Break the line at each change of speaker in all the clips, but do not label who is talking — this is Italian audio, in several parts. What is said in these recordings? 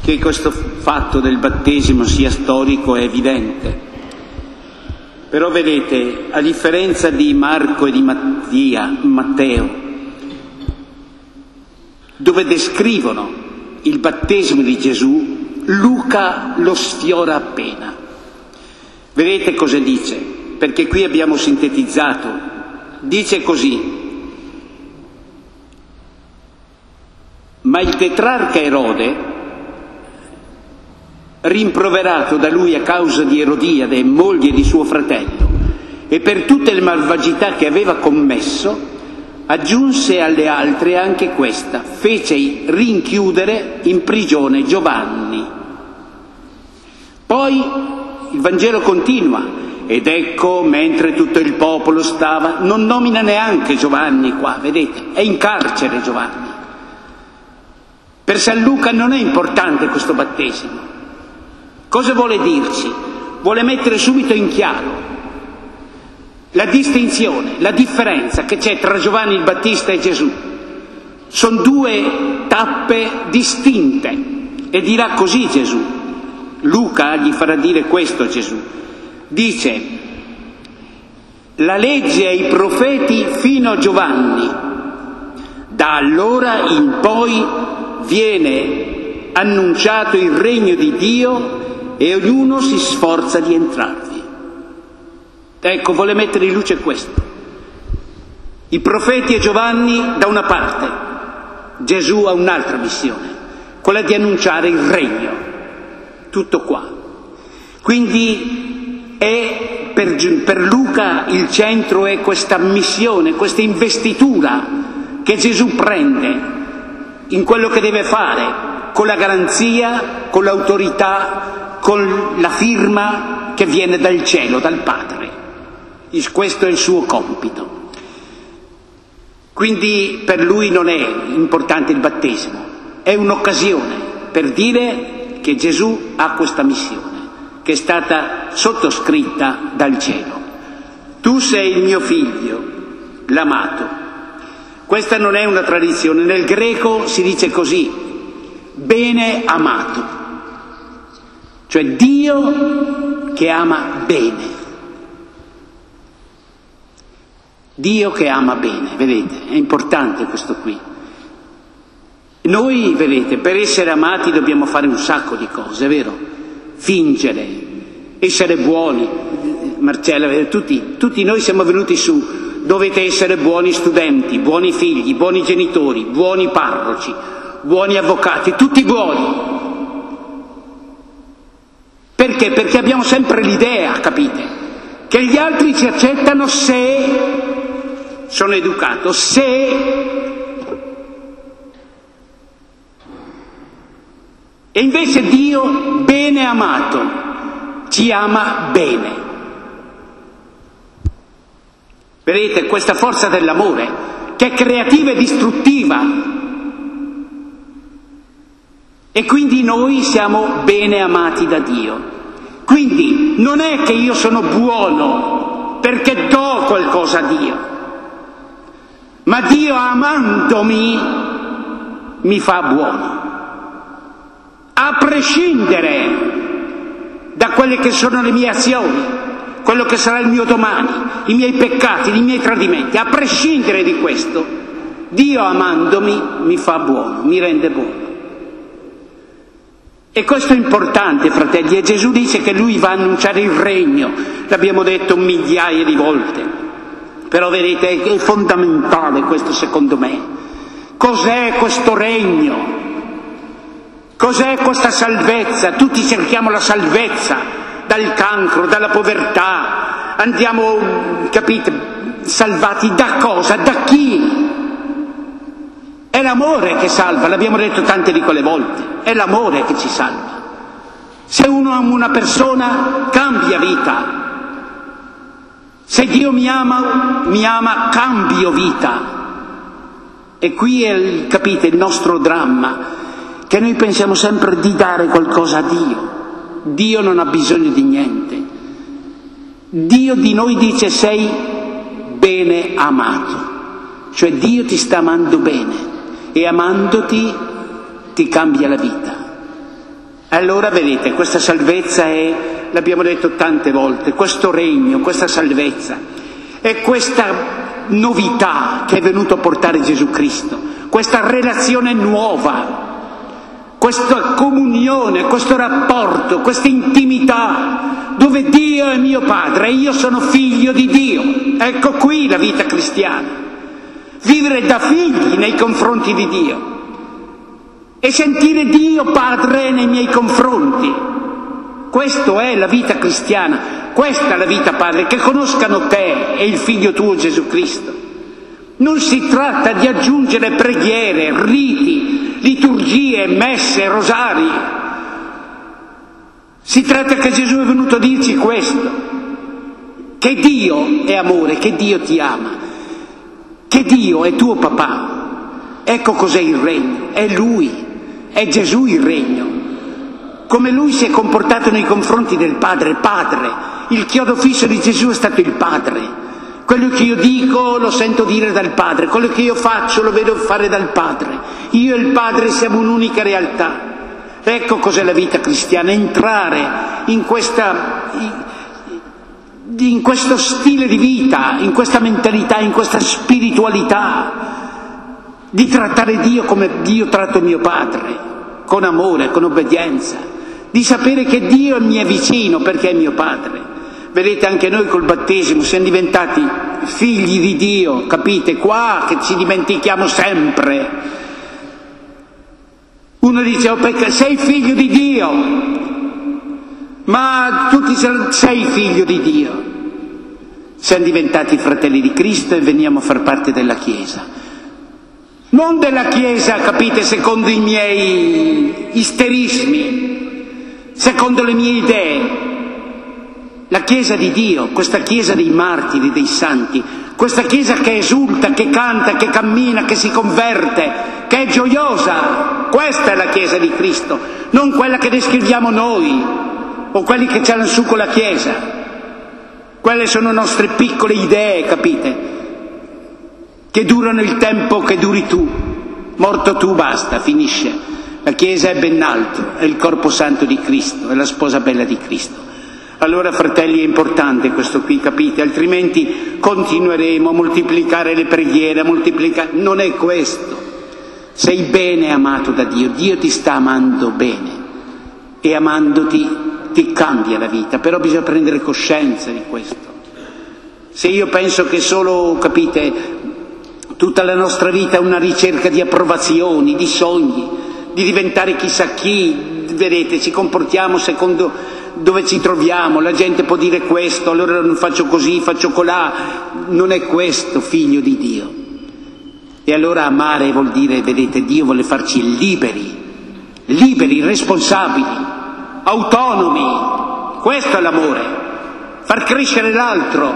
che questo fatto del battesimo sia storico è evidente. Però vedete, a differenza di Marco e di Matteo, dove descrivono il battesimo di Gesù, Luca lo sfiora appena. Vedete cosa dice? Perché qui abbiamo sintetizzato. Dice così: ma il tetrarca Erode, rimproverato da lui a causa di Erodiade, moglie di suo fratello, e per tutte le malvagità che aveva commesso, aggiunse alle altre anche questa: fece rinchiudere in prigione Giovanni. Poi il Vangelo continua: ed ecco, mentre tutto il popolo stava, non nomina neanche Giovanni qua, vedete, è in carcere Giovanni. Per San Luca non è importante questo battesimo. Cosa vuole dirci? Vuole mettere subito in chiaro la distinzione, la differenza che c'è tra Giovanni il Battista e Gesù. Sono due tappe distinte, e dirà così Gesù. Luca gli farà dire questo a Gesù. Dice: la legge e i profeti fino a Giovanni, da allora in poi viene annunciato il regno di Dio e ognuno si sforza di entrarvi. Ecco, vuole mettere in luce questo. I profeti e Giovanni da una parte, Gesù ha un'altra missione, quella di annunciare il regno. Tutto qua. Quindi per Luca il centro è questa missione, questa investitura che Gesù prende in quello che deve fare, con la garanzia, con l'autorità, con la firma che viene dal cielo, dal Padre. Questo è il suo compito. Quindi per lui non è importante il battesimo, è un'occasione per dire che Gesù ha questa missione, che è stata sottoscritta dal cielo. Tu sei il mio figlio, l'amato. Questa non è una tradizione, nel greco si dice così: bene amato, cioè Dio che ama bene. Dio che ama bene, vedete, è importante questo qui. Noi, vedete, per essere amati dobbiamo fare un sacco di cose, è vero? Fingere, essere buoni. Marcella, tutti noi siamo venuti su. Dovete essere buoni studenti, buoni figli, buoni genitori, buoni parroci, buoni avvocati, tutti buoni. Perché? Perché abbiamo sempre l'idea, capite? Che gli altri ci accettano se sono educato, E invece Dio, bene amato, ci ama bene. Vedete, questa forza dell'amore, che è creativa e distruttiva. E quindi noi siamo bene amati da Dio. Quindi non è che io sono buono perché do qualcosa a Dio, ma Dio amandomi mi fa buono, a prescindere da quelle che sono le mie azioni, quello che sarà il mio domani, i miei peccati, i miei tradimenti. A prescindere di questo, Dio amandomi mi fa buono, mi rende buono. E questo è importante, fratelli, e Gesù dice che Lui va a annunciare il regno, l'abbiamo detto migliaia di volte, però vedete, è fondamentale questo secondo me. Cos'è questo regno? Cos'è questa salvezza? Tutti cerchiamo la salvezza dal cancro, dalla povertà, andiamo, capite, salvati da cosa? Da chi? È l'amore che salva, l'abbiamo detto tante di quelle volte, è l'amore che ci salva. Se uno ama una persona, cambia vita. Se Dio mi ama, cambio vita. E qui è, capite, il nostro dramma, che noi pensiamo sempre di dare qualcosa a Dio. Dio non ha bisogno di niente. Dio di noi dice: sei bene amato, cioè Dio ti sta amando bene, e amandoti ti cambia la vita. Allora vedete, questa salvezza è, l'abbiamo detto tante volte, questo regno, questa salvezza, è questa novità che è venuto a portare Gesù Cristo, questa relazione nuova, questa comunione, questo rapporto, questa intimità, dove Dio è mio Padre e io sono figlio di Dio. Ecco qui la vita cristiana, vivere da figli nei confronti di Dio e sentire Dio Padre nei miei confronti. Questo è la vita cristiana, questa è la vita Padre, che conoscano te e il Figlio tuo Gesù Cristo. Non si tratta di aggiungere preghiere, riti, liturgie, messe, rosari. Si tratta che Gesù è venuto a dirci questo, che Dio è amore, che Dio ti ama, che Dio è tuo papà. Ecco cos'è il regno, è Lui, è Gesù il regno. Come Lui si è comportato nei confronti del Padre, Padre. Il chiodo fisso di Gesù è stato il Padre. Quello che io dico lo sento dire dal Padre, quello che io faccio lo vedo fare dal Padre. Io e il Padre siamo un'unica realtà. Ecco cos'è la vita cristiana, entrare in questo stile di vita, in questa mentalità, in questa spiritualità, di trattare Dio come Dio tratta mio Padre, con amore, con obbedienza, di sapere che Dio mi è vicino perché è mio Padre. Vedete, anche noi col battesimo siamo diventati figli di Dio, capite? Qua che ci dimentichiamo sempre. Uno dice, oh, perché sei figlio di Dio, ma tu sei figlio di Dio. Siamo diventati fratelli di Cristo e veniamo a far parte della Chiesa. Non della Chiesa, capite, secondo i miei isterismi, secondo le mie idee. La Chiesa di Dio, questa Chiesa dei martiri, dei santi, questa Chiesa che esulta, che canta, che cammina, che si converte, che è gioiosa. Questa è la Chiesa di Cristo, non quella che descriviamo noi o quelli che c'hanno su con la Chiesa. Quelle sono nostre piccole idee, capite, che durano il tempo che duri tu. Morto tu, basta, finisce. La Chiesa è ben altro, è il corpo santo di Cristo, è la sposa bella di Cristo. Allora, fratelli, è importante questo qui, capite? Altrimenti continueremo a moltiplicare le preghiere, Non è questo. Sei bene amato da Dio, Dio ti sta amando bene e amandoti ti cambia la vita, però bisogna prendere coscienza di questo. Se io penso che solo, capite, tutta la nostra vita è una ricerca di approvazioni, di sogni, di diventare chissà chi, vedete, ci comportiamo secondo dove ci troviamo, la gente può dire questo, allora non faccio così, faccio colà. Non è questo figlio di Dio. E allora amare vuol dire, vedete, Dio vuole farci liberi, responsabili, autonomi. Questo è l'amore, far crescere l'altro.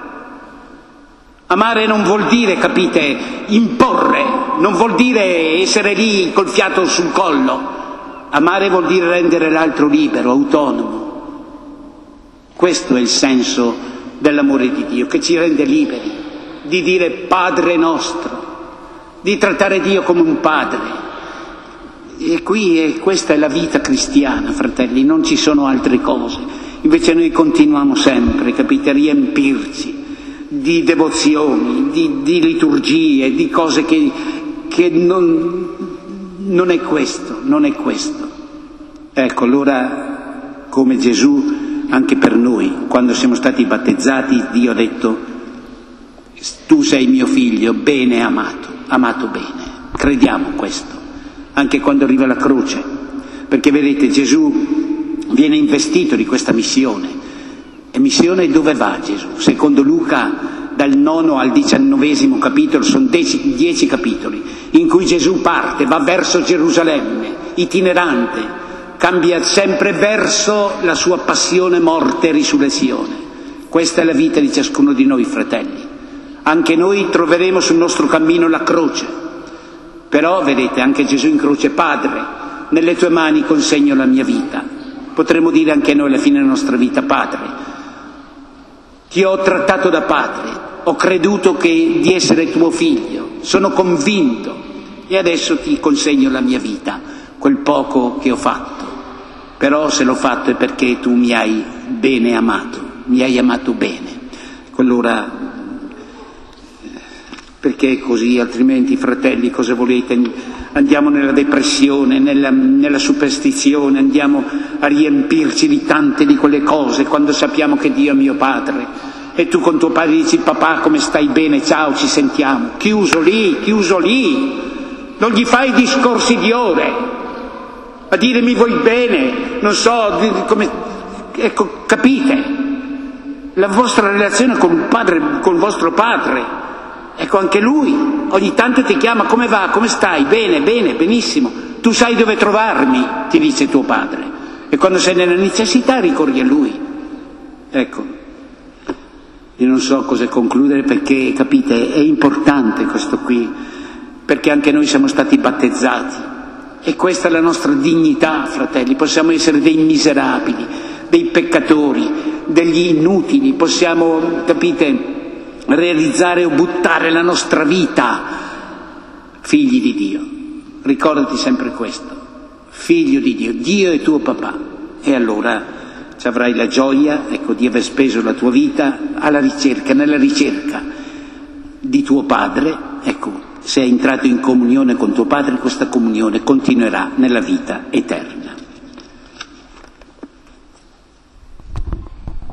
Amare non vuol dire, capite, imporre, non vuol dire essere lì col fiato sul collo. Amare vuol dire rendere l'altro libero, autonomo. Questo è il senso dell'amore di Dio, che ci rende liberi, di dire Padre nostro, di trattare Dio come un padre. E questa è la vita cristiana, fratelli, non ci sono altre cose. Invece noi continuiamo sempre, capite, a riempirci di devozioni, di liturgie, di cose che non è questo, non è questo. Ecco, allora, come Gesù, anche per noi, quando siamo stati battezzati, Dio ha detto, tu sei mio figlio, bene amato bene. Crediamo questo, anche quando arriva la croce, perché vedete, Gesù viene investito di questa missione. E missione dove va Gesù? Secondo Luca, dal 9 al 19 capitolo, sono 10 capitoli, in cui Gesù parte, va verso Gerusalemme, itinerante, cambia sempre verso la sua passione, morte e risurrezione. Questa è la vita di ciascuno di noi, fratelli. Anche noi troveremo sul nostro cammino la croce, però vedete, anche Gesù in croce: Padre, nelle tue mani consegno la mia vita. Potremmo dire anche noi alla fine della nostra vita: Padre, ti ho trattato da padre, ho creduto di essere tuo figlio, sono convinto, e adesso ti consegno la mia vita, quel poco che ho fatto. però se l'ho fatto è perché tu mi hai bene amato, mi hai amato bene. Allora, perché così, altrimenti, fratelli, cosa volete? Andiamo nella depressione, nella superstizione, andiamo a riempirci di tante di quelle cose quando sappiamo che Dio è mio Padre. E tu con tuo padre dici: papà, come stai? Bene, ciao, ci sentiamo. Chiuso lì. Non gli fai discorsi di ore a dire mi vuoi bene, non so come. Ecco, capite? La vostra relazione con il padre, con il vostro padre, ecco, anche lui ogni tanto ti chiama: come va, come stai? Bene, benissimo. Tu sai dove trovarmi, ti dice tuo padre, e quando sei nella necessità ricorri a lui. Ecco, io non so cosa concludere, perché capite, è importante questo qui, perché anche noi siamo stati battezzati e questa è la nostra dignità, fratelli. Possiamo essere dei miserabili, dei peccatori, degli inutili, possiamo, capite, realizzare o buttare la nostra vita, figli di Dio. Ricordati sempre questo: figlio di Dio, Dio è tuo papà, e allora ci avrai la gioia, ecco, di aver speso la tua vita nella ricerca di tuo padre. Ecco, se hai entrato in comunione con tuo padre, questa comunione continuerà nella vita eterna.